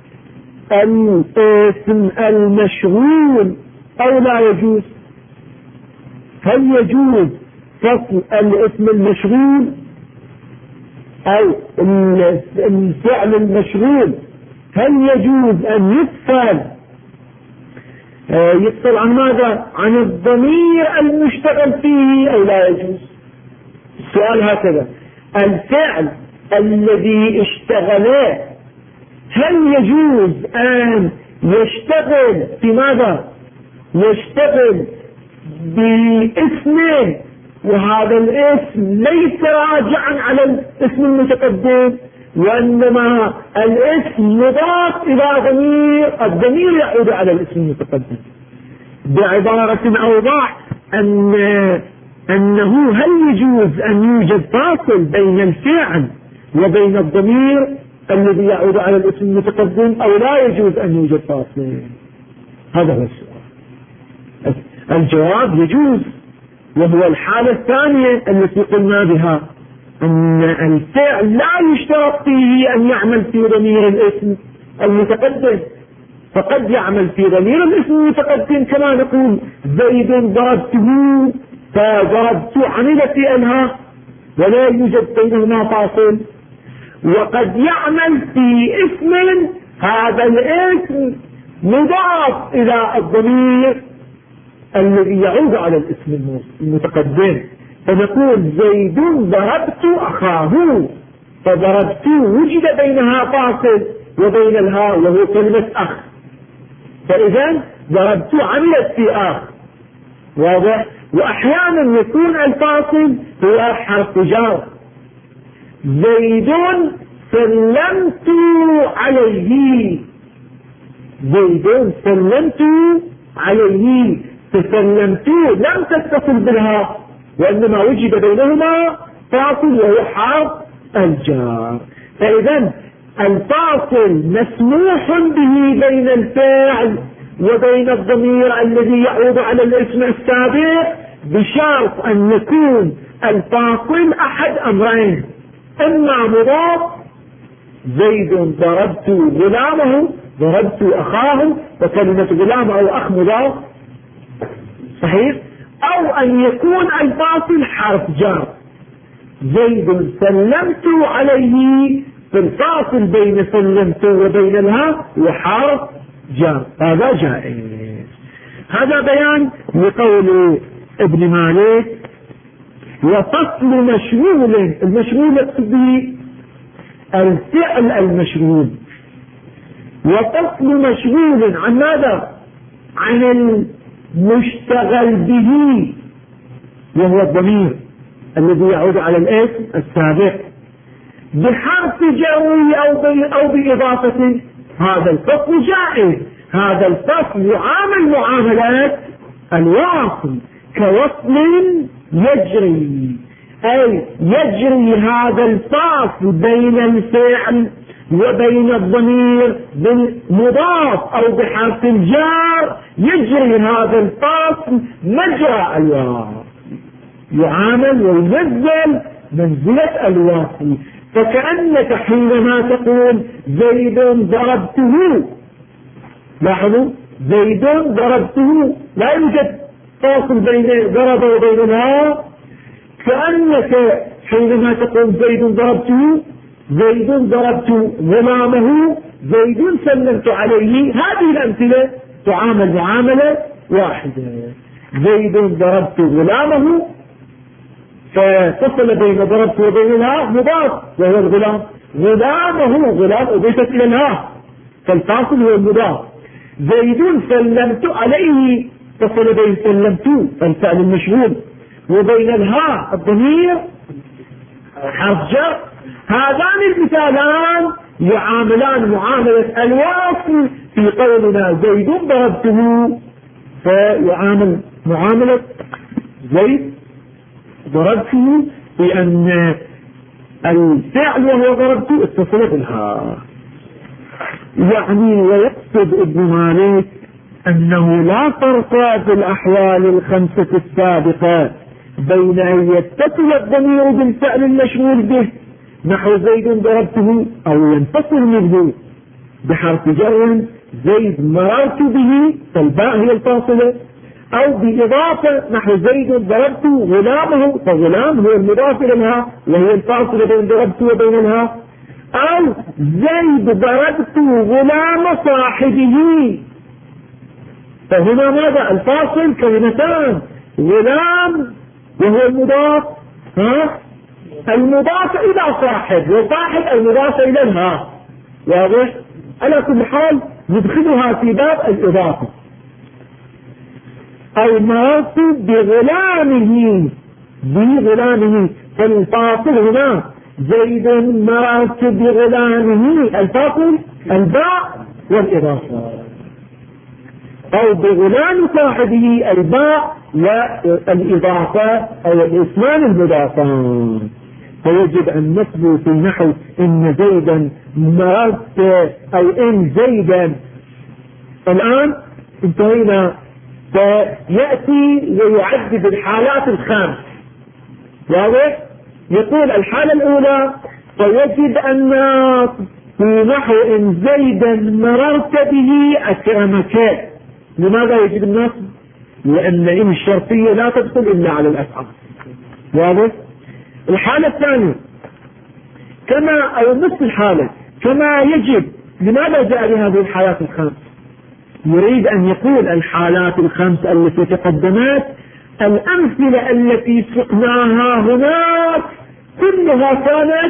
الاسم المشغول أو لا يجوز؟ هل يجوز فصل الاسم المشغول أو الفعل المشغول؟ هل يجوز أن يفصل عن ماذا؟ عن الضمير المشتغل فيه أو لا يجوز؟ السؤال هكذا: الفعل الذي اشتغله هل يجوز أن يشتغل في ماذا؟ يشتغل باسمه، وهذا الاسم ليس راجعا على الاسم المتقدم، وإنما الاسم مضاف إلى ضمير، الضمير يعود على الاسم المتقدم. بعبارة أوضح أنه هل يجوز أن يوجد فاصل بين الفعل وبين الضمير الذي يعود على الاسم المتقدم أو لا يجوز أن يوجد فاصل؟ هذا هو السؤال. الجواب يجوز، وهو الحالة الثانية التي قلنا بها، أن الفعل لا يشترط فيه أن يعمل في ضمير الاسم المتقدم، فقد يعمل في ضمير الاسم المتقدم كما نقول زيد ضربته، فضربت عمل في أنها ولا يوجد بينهما فاصل، وقد يعمل في اسم هذا الاسم مضاف إلى الضمير الذي يعود على الاسم المتقدم، فنقول زيد ضربت أخاه، فضربت وجد بينها فاصل وبين الهاء وهو كلمة أخ، فإذا ضربت عملت في أخ، واضح؟ وأحيانا يكون الفاصل هو حرف جر. زيد سلمت عليه، زيد سلمت عليه، تسلمت لم تتصل بالها وإنما وجد بينهما فاصل وهو حرف الجر. فإذا الفاصل مسموح به بين الفاعل وبين الضمير الذي يعود على الاسم السابق بشرط أن يكون الفاصل أحد أمرين: إما مضاف زيد ضربت غلامه، ضربت أخاه، وكلمة غلام أو أخ مضاف صحيح، أو أن يكون الفاصل حرف جر. زيد سلمت عليه، في الفاصل بين سلمت وبين الها وحرف جر، هذا جائز. هذا بيان لقول ابن مالك: وفصل مشغول، المشغول يقصد به الفعل المشغول، وفصل مشغول عن ماذا؟ عن المشتغل به وهو الضمير الذي يعود على الاسم السابق بحرف جر أو بإضافة، هذا الفصل جائز. هذا الفصل يعامل معاملات الواصل كوصل يجري، أي يجري هذا الفاصل بين الفعل وبين الضمير بالمضاف أو بحرف الجار، يجري هذا الفاصل مجرى الواصل، يعامل وينزل منزلة الواصل. فكأنك حينما تقول زيد ضربته، لاحظوا زيد ضربته لا يوجد فاصل بين ضرب وبين الها، كأنك حينما تقول زيد ضربته، زيد ضربت غلامه، زيد سلمت عليه، هذه الأمثلة تعامل معاملة واحدة. زيد ضربت غلامه، فتصل بين ضربت وبين الها مضاف وهو الغلام، غلامه غلام أضيفت إلى الها، فالفاصل هو المضاف. زيد سلمت عليه، تصل بين سلمت الفعل المشغول وبين الهاء الضمير حرف جر. هذان المثالان يعاملان معاملة الوصل في قولنا زيد ضربته، فيعامل معاملة زيد ضربته بأن الفعل وهو ضربته اتصل بالهاء. يعني ويقصد ابن مالك أنه لا فرق في الأحوال الخمسة السابقة بين أن يتصل الضمير بالفعل المشغول به نحو زيد ضربته أو ينفصل منه بحرف جر زيد مررت به فالباء هي الفاصلة، أو بإضافة نحو زيد ضربته غلامه فغلام هو المضاف لها وهي الفاصلة بين ضربته وبينها، أو زيد ضربته غلام صاحبه، فهنا ماذا الفاصل كلمتان غلام وهو المضاف المضاف إلى صاحب وصاحب المضاف إلى الها، واضح؟ على كل حال ندخلها في باب الإضافة. الماصل بغلامه فالفاصل هنا زيد مررت بغلامه، الفاصل الباء والإضافة، أو بغلام صاحبه الباء والإضافة أو الاسمان المضافان. فيجب أن نثبت في النحو إن زيدا مررت أو إن زيدا. الآن انتهينا، فيأتي ويعدد الحالات الخمس، واضح؟ يقول الحالة الأولى فيجب أن في نحو إن زيدا مررت به أكرمك. لماذا يجب النصب؟ لأن إن الشرطية لا تدخل إلا على الأفعال، واضح؟ الحالة الثانية كما أو نفس الحالة كما يجب. لماذا جاء بهذه الحالات الخمس؟ يريد أن يقول الحالات الخمس التي تقدمت الأمثلة التي سقناها هناك كلها كانت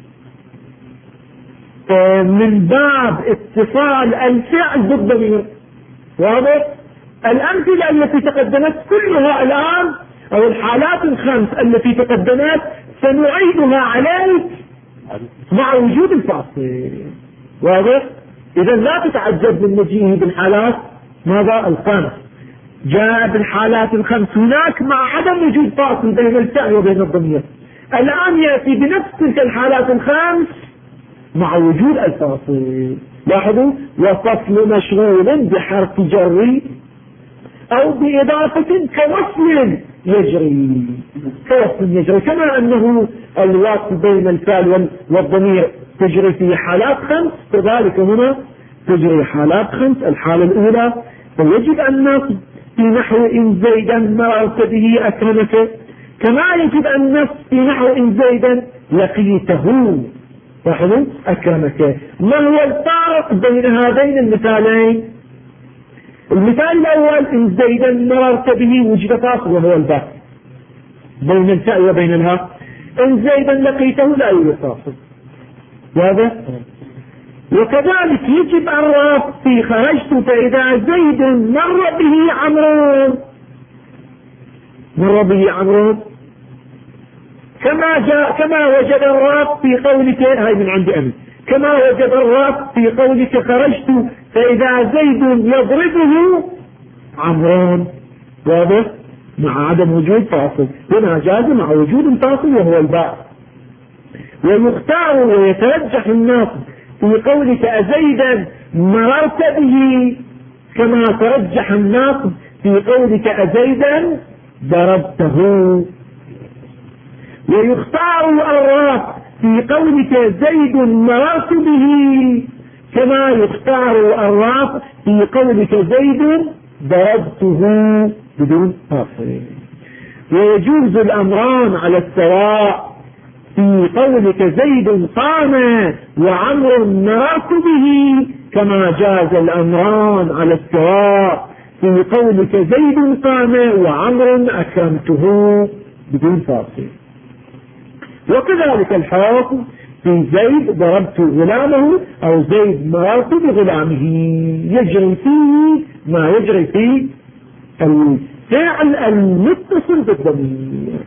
من باب اتصال الفعل بالضمير، واضح؟ الأمثلة التي تقدمت كلها الآن أو الحالات الخمس التي تقدمت سنعيدها عليك مع وجود الفاصل، واضح؟ إذا لا تتعجب من مجيئه بالحالات ماذا الخمس، جاء بالحالات الخمس هناك مع عدم وجود فاصل بين الفعل وبين الضمير. الآن يأتي بنفس تلك الحالات الخمس مع وجود الفاصل. لاحظوا، وفصل مشغول بحرف جر أو بإضافة كوصل يجري، كما أنه الوصل بين الفعل والضمير تجري في حالات خمس، كذلك هنا تجري حالات خمس. الحالة الأولى فيجب أن نصب في نحو إن زيدا مررت به أكرمك، كما يجب أن نصب في نحو إن زيدا لقيته أكرمك. ما هو الفارق بين هذين المثالين؟ المثال الأول إن زيدا مررت به وجد فاصل وهو الباء بين الفاء وبين الهاء، إن زيدا لقيته لا يوجد فاصل، واضح؟ وكذلك يجب الرفع في خرجت فإذا زيد مر به عمرو كما وجد الرفع في قولك، هاي من عند أمي، كما وجد الرفع في قولك خرجت فإذا زيد يضربه عمرو، واضح؟ مع عدم وجود فاصل. هنا جاز مع وجود الفاصل وهو الباء. ويختار ويترجح الناصب في قولك أزيدا مررت به كما ترجح الناصب في قولك أزيدا ضربته. ويختار الرفع في قولك زيد مررت به كما يختار الرفع في قولك زيد ضربته بدون فاصل. ويجوز الأمران على السواء في قولك زيد قام وعمر مررت به كما جاز الأمران على السواء في قولك زيد قام وعمر أكرمته بدون فاصل. وكذلك الحكم في زيد ضربت غلامه، أو زيد مررت بغلامه، يجري فيه ما يجري فيه الفعل المتصل بالضمير.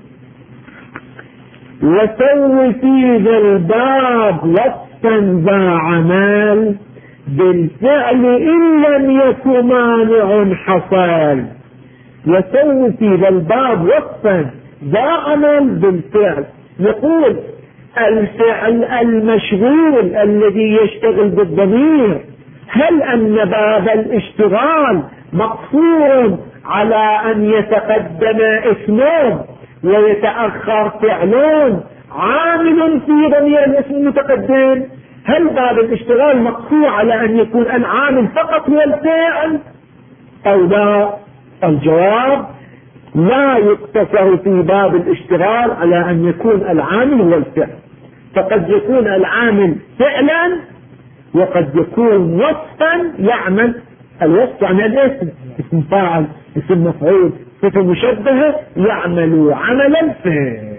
وسوي في ذا الباب وصفا ذا عمل بالفعل إن لم يكن مانع حصل. وسوي في ذا الباب وصفا ذا عمل بالفعل، يقول الفعل المشغول الذي يشتغل بالضمير، هل أن باب الاشتغال مقصور على أن يتقدم اسمه ويتأخر فعلون عامل في ضمير الاسم المتقدم؟ هل باب الاشتغال مقصور على أن يكون العامل فقط هو الفاعل أو لا؟ الجواب لا يقتصر في باب الاشتغال على أن يكون العامل هو الفعل، فقد يكون العامل فعلا وقد يكون وصفا يعمل. الوصف عن الاسم، اسم فاعل، اسم مفعول، صفة مشبهة، يعمل عمل الفعل.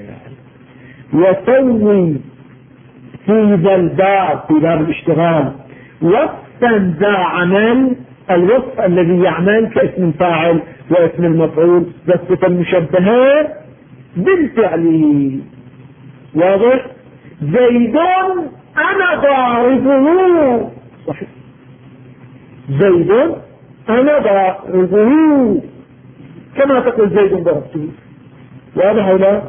وسوي في ذا الباب، في باب الاشتغال، وصفا ذا عمل، الوصف الذي يعمل كاسم الفاعل واسم المفعول والصفة المشبهة بالفعل. واضح؟ زيد أنا ضاربه، صحيح، زيد أنا ضاربه كما تقول زيد ضربته. واضح ولا؟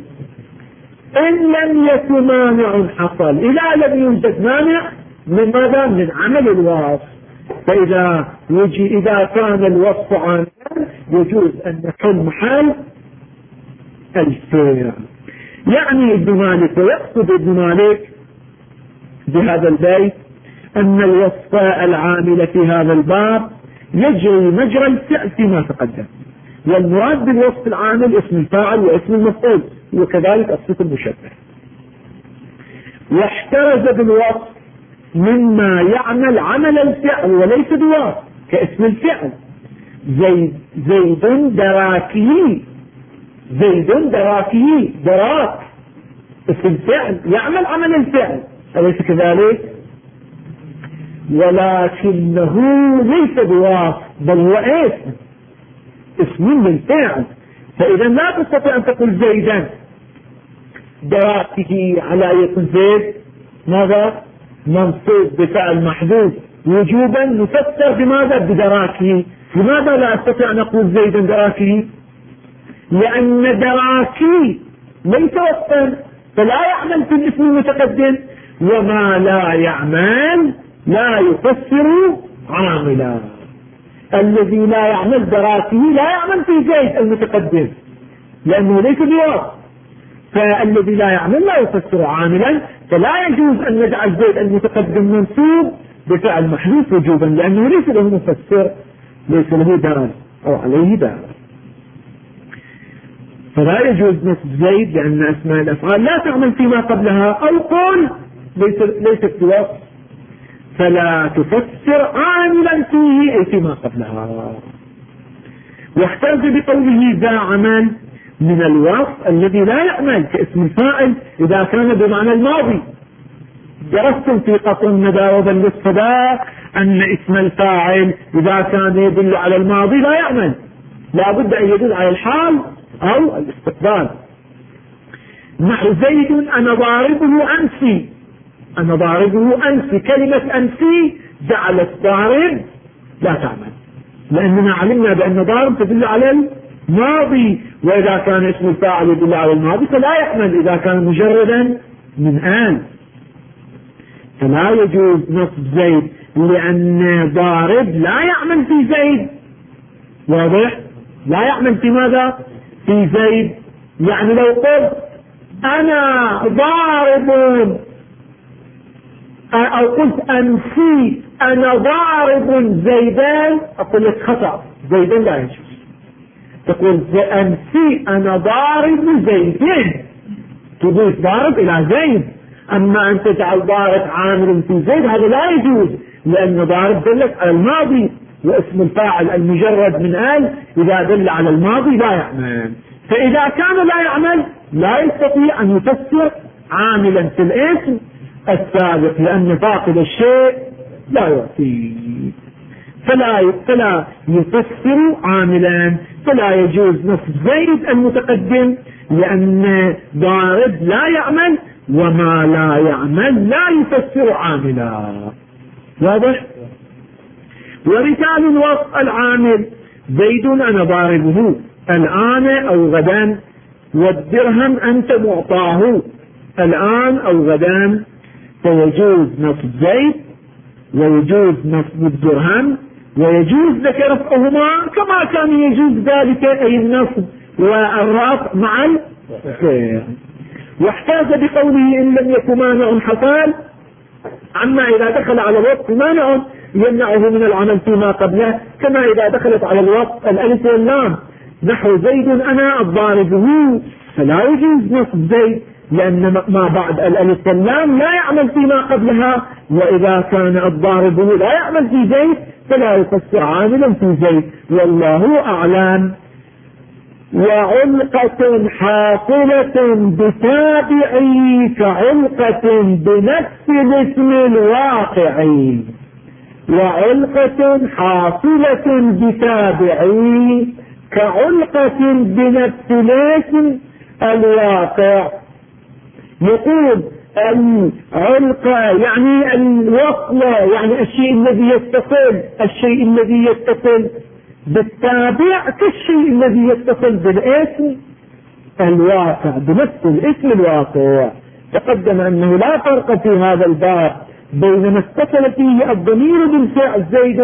إن لم يكن مانع حصل، إذا لم يوجد مانع من ماذا؟ من عمل الوصف. فإذا كان الوصف عاملا يجوز أن نحل محل الفعل. يعني ابن مالك، ويقصد ابن مالك بهذا البيت أن الوصف العامل في هذا الباب يجري مجرى الفعل فيما تقدم، والمراد بالوصف العامل اسم الفاعل واسم المفعول، وكذلك الصفة المشبهة. واحترز بالوصف مما يعمل عمل الفعل وليس بوصف، كاسم الفعل زيد دراكه، زيد دراكه، دراك اسم فعل يعمل عمل الفعل أليس كذلك؟ ولكنه ليس بوصف بل هو اسم للفعل. فإذا لا تستطيع أن تقول زيدا دراكه على يكون زيد ماذا؟ منصوب بفعل محذوف وجوبا، نفسر بماذا؟ بدراكه. لماذا لا أستطيع أن أقول زيدا دراكه؟ لأن دراكي ليس وصفا، فلا يعمل في الاسم المتقدم، وما لا يعمل لا يفسر عاملا. الذي لا يعمل دراكه لا يعمل في زيد المتقدم لأنه ليس بوصف، فالذي لا يعمل لا يفسر عاملا، فلا يجوز أن نجعل زيد المتقدم منصوب بفعل محذوف وجوبا لأنه ليس له مفسر، ليس له دال أو عليه دال. فلا يجوز نصب زيد لأن أسماء الأفعال لا تعمل فيما قبلها، أو قول ليست بوصف فلا تفسر عاملا فيه أي فيما قبلها. واحتاج بقوله ذا عمل من الوصف الذي لا يعمل كاسم الفاعل إذا كان بمعنى الماضي. درستم في قطر الندى وبل الصدى أن اسم الفاعل إذا كان يدل على الماضي لا يعمل، لا بد أن يدل على الحال أو الاستقبال. نحو زيد أنا ضاربه أمسي، أنا ضاربه أمسي، كلمة أمسي جعلت ضارب لا تعمل لأننا علمنا بأن ضارب تدل على الماضي، وإذا كان اسم الفاعل يدل على الماضي فلا يعمل إذا كان مجردا من آل، فلا يجوز نصب زيد لأن ضارب لا يعمل في زيد. واضح؟ لا يعمل في ماذا؟ في زيد. يعني لو قلت أنا ضارب أو قلت أمسي أنا ضارب زيدان أقول لك خطأ، زيدان لا يجوز. تقول أمسي أنا ضارب زيدين، تضيف ضارب إلى زيد. أما أن تجعل ضارب عامل في زيد هذا لا يجوز، لأن ضارب دلت على الماضي، واسم الفاعل المجرد من آل إذا دل على الماضي لا يعمل. فإذا كان لا يعمل لا يستطيع أن يفسر عاملا في الاسم السابق، لأن فاقد الشيء لا يعطيه، فلا يفسر عاملا. فلا يجوز نصب زيد المتقدم، لأن ضارب لا يعمل، وما لا يعمل لا يفسر عاملا. واضح؟ ورثال الوصف العامل: زيد أنا ضاربه الآن أو غدا، والدرهم أنت معطاه الآن أو غدا. فيجوز نصب زيد ويجوز نصب الدرهم، ويجوز لك رفعهما كما كان يجوز ذلك أي النصب والرفع مع الفعل. واحتاج بقوله إن لم يكن مانع حصل، عما إذا دخل على الوصف مانع يمنعه من العمل فيما قبله، كما إذا دخلت على الوصف الألف واللام، نحو زيد أنا الضاربه، فلا يجوز نصب زيد، لأن ما بعد الألف واللام لا يعمل فيما قبلها، وإذا كان الضاربه لا يعمل في زيد فلا يفسر عاملا في زيد. والله أعلم. وعلقة حاصلة بتابعي كعلقة بنفس الاسم الواقعي. وعلقة حاصلة بتابعي كعلقة بنفس الاسم الواقع. يقول العلقة يعني الوصلة، يعني الشيء الذي يتصل بالتابع كالشيء الذي يتصل بالاسم الواقع بنفس الاسم الواقع. تقدم أنه لا فرق في هذا الباب بين ما اتصل فيه الضمير بالفعل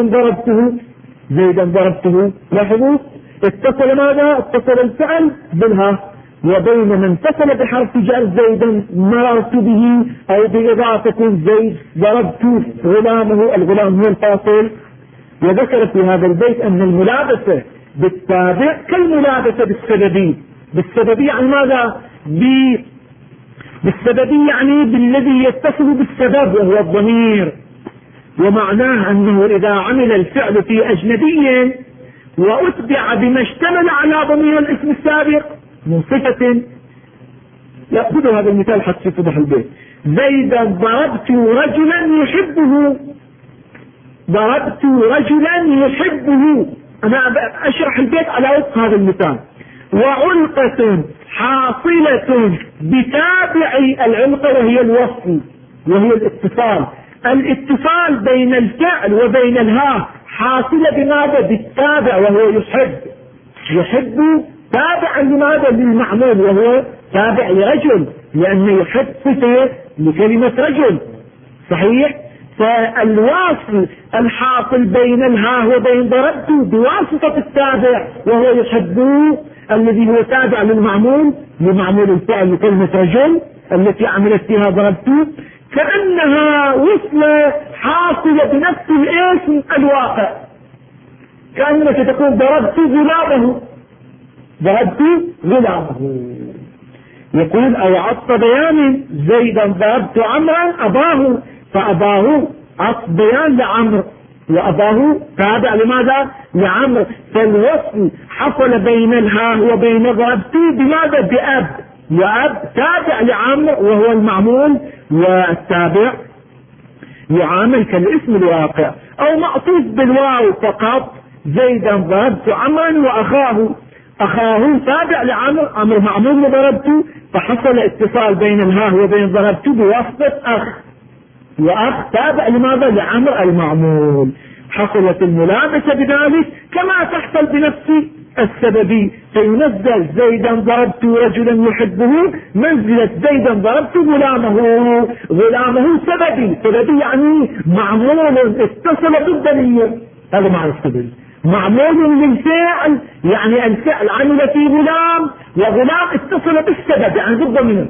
زيدا ضربته، لاحظوا اتصل ماذا؟ اتصل الفعل بالها، وبين من اتصل بحرف جر زيدا مررت به أو بإضافة زيد ضربت غلامه، الغلام هو الفاصل. وذكر في هذا البيت أن الملابسة بالتابع كالملابسة بالسببي يعني ماذا؟ بالسببي يعني بالذي يتصل بالسبب وهو الضمير. ومعناه أنه إذا عمل الفعل في أجنبي وأتبع بما اشتمل على ضمير الاسم السابق من صفة، يأخذ هذا المثال حتى يتضح البيت. زيدا ضربت رجلا يحبه، ضربت رجلا يحبه، أنا أشرح البيت على وفق هذا المثال. وعلقة حاصلة بتابع العلقة وهي الوصل وهي الاتصال بين الفعل وبين الها، حاصلة بماذا؟ بالتابع وهو يحب تابعا لماذا؟ للمعمول وهو تابع لرجل، لأنه يحب صفة لكلمة رجل، صحيح؟ فالواصل الحاصل بين الها وبين ضربته بواسطة التابع وهو يحبه الذي هو تابع للمعمول الفعل لكلمة رجل التي عملت فيها ضربته، كأنها وصلة حاصلة بنفس الاسم الواقع، كأنك تقول ضربت غلامه. يقول أو عطف بيان زيدا ضربت عمرا أباه، فأباه عطف بيان لعمر، وأباه تابع لماذا؟ لعمر. فالوصل حصل بين الها وبين ضربته بماذا؟ بأب، وأب تابع لعمر وهو المعمول، والتابع يعامل كالاسم الواقع. أو معطوف بالواو فقط، زيدا ضربت عمرا وأخاه تابع لعمر، عمر معمول لضربته، فحصل اتصال بين الها وبين ضربته بواسطة أخ، وأخ تابع لماذا؟ لعمر المعمول. حصلت الملابسة بذلك كما تحصل بنفس السببي، فينزل زيدا ضربت رجلا يحبه منزلة زيدا ضربت غلامه سببي يعني معمول اتصل بالضمير، هذا معنى السبب. معمول للفعل يعني الفعل عمل في غلام، وغلام اتصل بالسبب يعني بالضمير.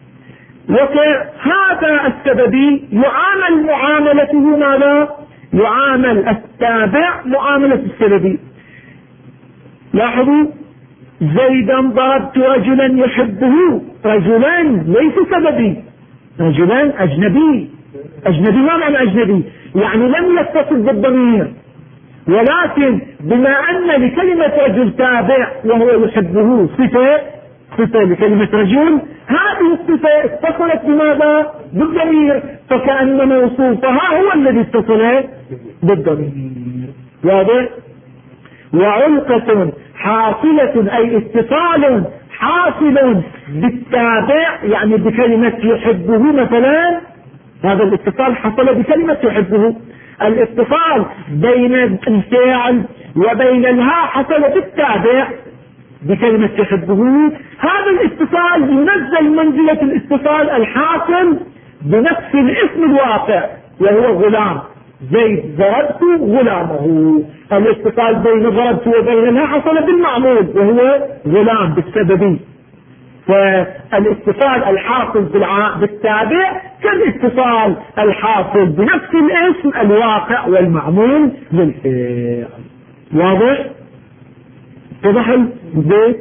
وهذا السببي يعامل معاملته ماذا؟ يعامل التابع معاملة السببي. لاحظوا زيدا ضربت رجلا يحبه، رجلا ليس سببي، رجلا أجنبي. ما معنى أجنبي؟ يعني لم يتصل بالضمير، ولكن بما أن لكلمة رجل تابع وهو يحبه صفة لكلمة رجل، هذه الصفة اتصلت بماذا؟ بالضمير، فكأن موصوفها هو الذي اتصل بالضمير. واضح؟ وعلقة حاصلة أي اتصال حاصل بالتابع، يعني بكلمة يحبه مثلا، هذا الاتصال حصل بكلمة يحبه. الاتصال بين الفعل وبين الها حصل بالتابع بكلمة يحبه. هذا الاتصال ينزل منزلة الاتصال الحاصل بنفس الاسم الواقع وهو غلام. زيد ضربت غلامه. الاتصال بين ضربت وبين الها حصل بالمعمول وهو غلام بالسببي. فالاتصال الحاصل بالتابع كالاتصال الحاصل بنفس الاسم الواقع والمعمول للفعل. واضح؟ اتضح البيت.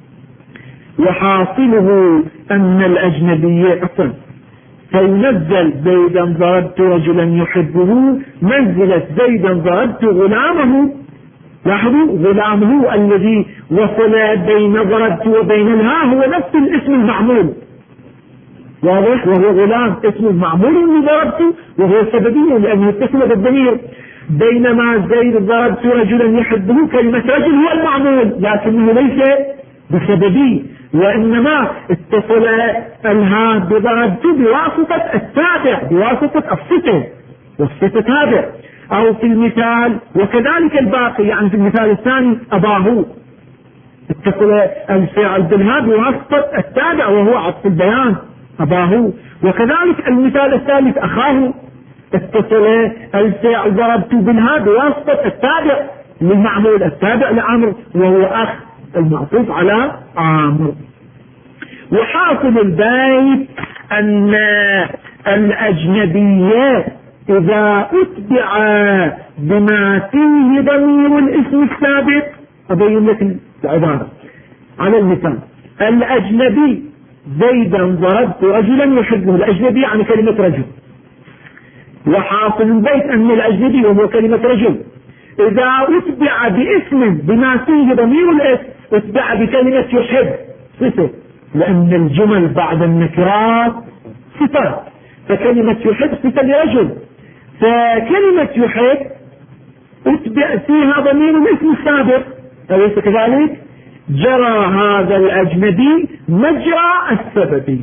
وحاصله أن الأجنبي أصلا فينزل زيدا ضربت رجلا يحبه منزلة زيدا ضربت غلامه. لاحظوا غلامه الذي وصل بين ضربت وبين الها هو نفس الاسم المعمول. واضح؟ وهو غلام اسم معمول لضربت وهو سببي لأنه اتصل بالضمير. بينما زيد ضربت رجلا يحبه كلمة رجل هو المعمول لكنه ليس بسببي، وإنما اتصل الها بضربت بواسطة التابع بواسطة الصفة، والصفة تابع. أو في المثال وكذلك الباقي، يعني في المثال الثاني أباه اتصل الفعل بالها بواسطة التابع وهو عطف البيان أباه. وكذلك المثال الثالث أخاه اتصل الفعل ضربت بالها بواسطة التابع للمعمول التابع لعمر وهو أخ المعطوف على عامر. وحاصل البيت أن الأجنبيات إذا أتبع بما فيه ضمير الاسم السابق. أبين لك العبارة على المثال. الأجنبي زيدا ضربت رجلا يحبه. الأجنبي يعني كلمة رجل. وحاصل البيت أن الأجنبي وهو كلمة رجل إذا أتبع باسم بما فيه ضمير الاسم أتبع بكلمة يحب صفة، لأن الجمل بعد النكرات صفات، فكلمة يحب صفة لرجل، فكلمة يحب أتبع فيها ضمير الاسم السابق. أليس كذلك؟ جرى هذا الأجنبي مجرى السببي.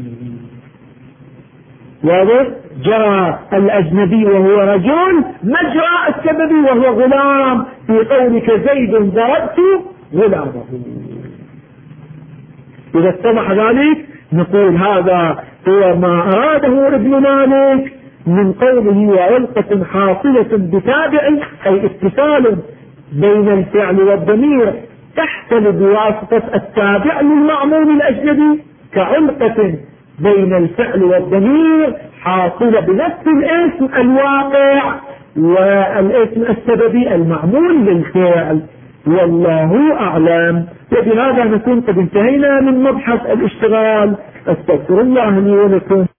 واضح؟ جرى الأجنبي وهو رجل مجرى السببي وهو غلام في قولك زيد ضربت غلامه. إذا اتضح ذلك نقول هذا هو ما أراده ابن مالك من قوله وعلقة حاصلة بتابع، أي اتصال بين الفعل والضمير تحصل بواسطة التابع للمعمول الأجنبي كعلقة بين الفعل والضمير حاصلة بنفس الاسم الواقع والاسم السببي المعمول للفعل. والله أعلم. وبهذا نكون قد انتهينا من مبحث الاشتغال. استغفر الله لي ولكم.